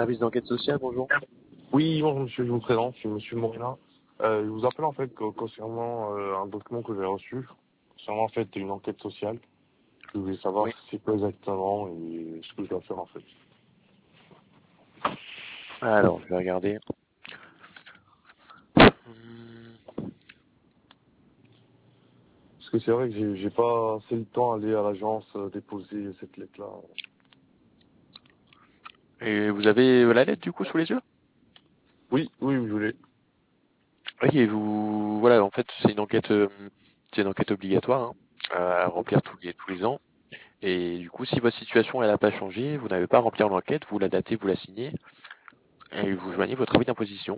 service d'enquête sociale, bonjour. Oui, bonjour monsieur, je me présente, je suis monsieur Morina. Je vous appelle en fait concernant un document que j'ai reçu, concernant en fait une enquête sociale. Je voulais savoir Oui. c'est quoi exactement et ce que je dois faire en fait. Alors, je vais regarder. Parce que c'est vrai que j'ai pas assez le temps d'aller à l'agence déposer cette lettre-là. Et vous avez la lettre du coup sous les yeux? Oui, je voulais. Oui, et vous, voilà, en fait, c'est une enquête obligatoire hein, à remplir tous les ans. Et du coup, si votre situation elle n'a pas changé, vous n'avez pas à remplir l'enquête, vous la datez, vous la signez, et vous joignez votre avis d'imposition.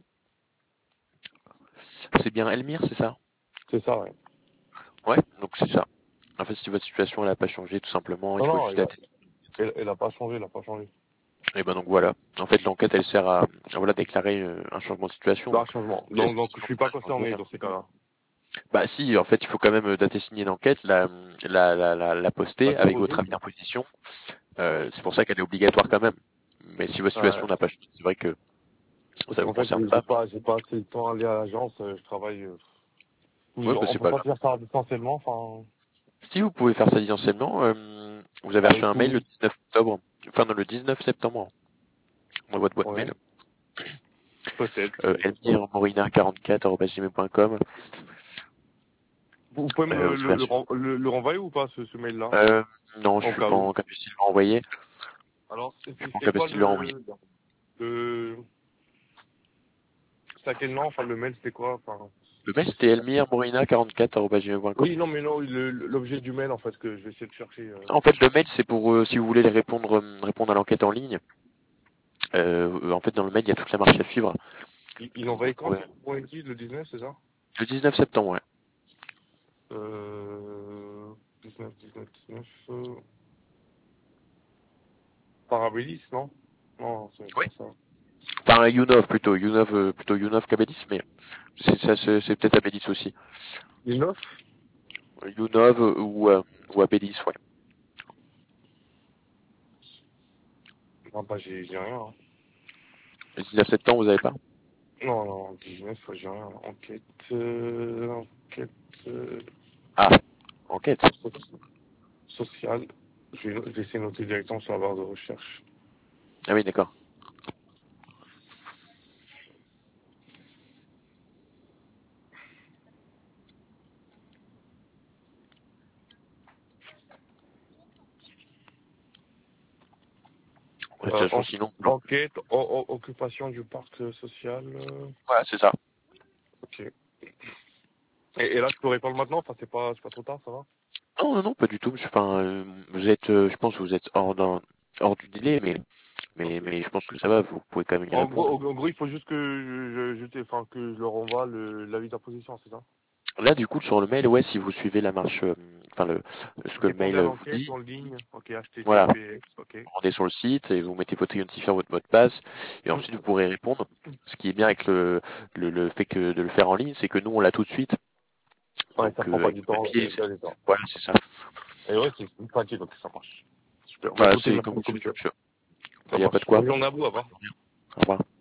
C'est bien Elmire, c'est ça? C'est ça, ouais. Ouais, donc c'est ça. En fait, si votre situation elle n'a pas changé, tout simplement, il Non, faut non, juste dater. elle a pas changé, elle a pas changé. Et ben donc voilà. En fait, l'enquête elle sert à voilà déclarer un changement de situation. Pas un Donc, changement. la Donc je situation suis n'a pas pas changé. concerné dans ces cas-là. Bah si, en fait, il faut quand même dater signer l'enquête, la Pas poster avec déposé. votre avis d'imposition. C'est pour ça qu'elle est obligatoire quand même. Mais si votre situation Ouais. n'a pas changé, c'est vrai que ça vous En fait, concerne pas. j'ai pas assez le temps d'aller à l'agence, je travaille. Ouais, bah On c'est peut pas pas grave. faire ça distanciellement, enfin, Si vous pouvez faire ça distanciellement, vous avez reçu avec un mail le où? 19 octobre, enfin non, le 19 septembre, dans votre boîte mail, Ouais, peut-être. elmiremorina44@gmail.com. Vous pouvez me Vous avez reçu. le renvoyer ou pas, ce mail-là? Euh, non, je Au suis cas pas où. en capacité de le renvoyer. Alors, Je suis pas en c'est quoi capacité de le renvoyer. le, c'est à quel nom? Enfin, le mail, c'était quoi? Enfin, Le mail c'était elmiremorina44@gmail.com. oui, non, mais non, l'objet du mail, en fait, que je vais essayer de chercher. En fait, le mail, c'est pour si vous voulez les répondre à l'enquête en ligne. En fait, dans le mail, il y a toute la marche à suivre. Il Vous envoyait quand, pourrez- du coup, vous m'avez dit, le 19, c'est ça? Le 19 septembre, ouais. 19, Parabilis, non? Non, c'est Oui. pas ça. Enfin, plutôt Younov qu'Abedis, mais c'est peut-être Abedis aussi. 19? Younov ou Abedis, ouais. Non, bah, j'ai rien, hein. Le 19 septembre, vous avez pas? Non, non, 19, j'ai rien. Enquête, Ah, enquête. so- sociale. Je vais essayer de noter directement sur la barre de recherche. Ah oui, d'accord. De toute façon, sinon, non. Enquête, occupation du parc social. Voilà, c'est ça. Ok. Et là, je peux répondre maintenant. Enfin, c'est pas trop tard, ça va? Non, non, non, pas du tout. Enfin, vous êtes, je pense que vous êtes hors du délai, Ok. mais je pense que ça va, vous pouvez quand même y répondre. En gros, il faut juste que enfin, que je leur envoie l'avis d'imposition, c'est ça? Là, du coup, sur le mail, ouais, si vous suivez la marche, enfin ce que le Répondez mail à vous l'enquête dit, en ligne. Ok, voilà, HTTPS. Ok. vous rendez sur le site et vous mettez votre identifiant, votre mot de passe, et ensuite vous pourrez répondre. Ce qui est bien avec le fait que de le faire en ligne, c'est que nous, on l'a tout de suite. Ouais, ça Donc, prend pas avec du le temps. papier, Ça dépend. voilà, c'est ça. Et ouais, c'est pratique, donc ça marche. Super. Bah Voilà, écoutez, c'est merci comme vous beaucoup, voulez, monsieur. monsieur. Il Ça n'y a pas marche. de quoi. Bonne journée à vous, au revoir. Au revoir.